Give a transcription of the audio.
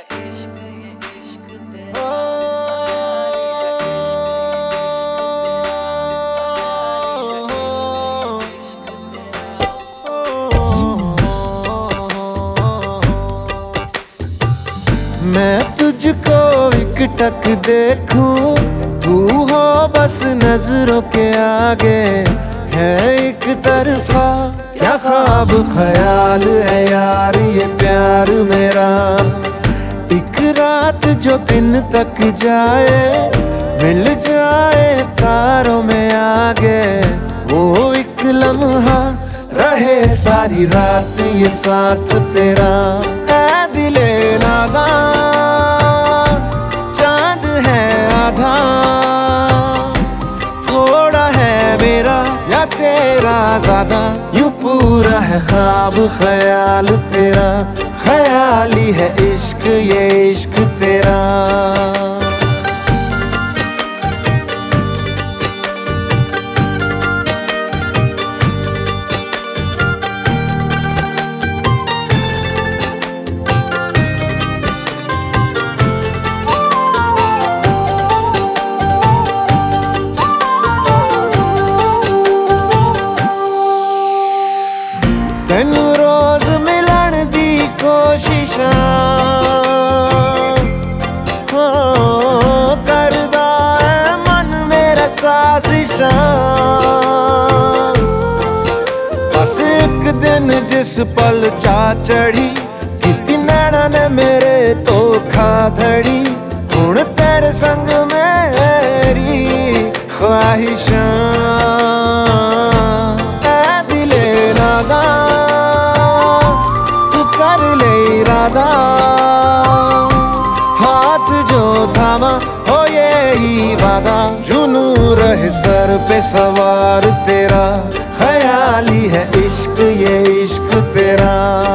मैं तुझको एक टक देखूं, तू हो बस नजरों के आगे। है एक तरफा क्या ख्वाब ख्याल है यार ये प्यार मेरा। एक रात जो दिन तक जाए, मिल जाए तारों में आगे। वो एक लम्हा रहे सारी रात ये साथ तेरा। ऐ दिले नादा चांद है आधा, थोड़ा है मेरा या तेरा ज्यादा। यूं पूरा है ख्वाब ख्याल तेरा, ख्याली है इश्क ये इश्क तेरा। तैनू रोज मिलन दी कोशिशां करदा है मन मेरा साजिशां। बस एक दिन जिस पल चा चढ़ी, किती नैना ने मेरे धोखा धड़ी। हुण तेरे संग मेरी ख्वाहिशां। ऐ दिले नादा कर ले इरादा, हाथ जो थामा हो ये ही वादा। जुनू रहे सर पे सवार तेरा, ख्याली है इश्क ये इश्क तेरा।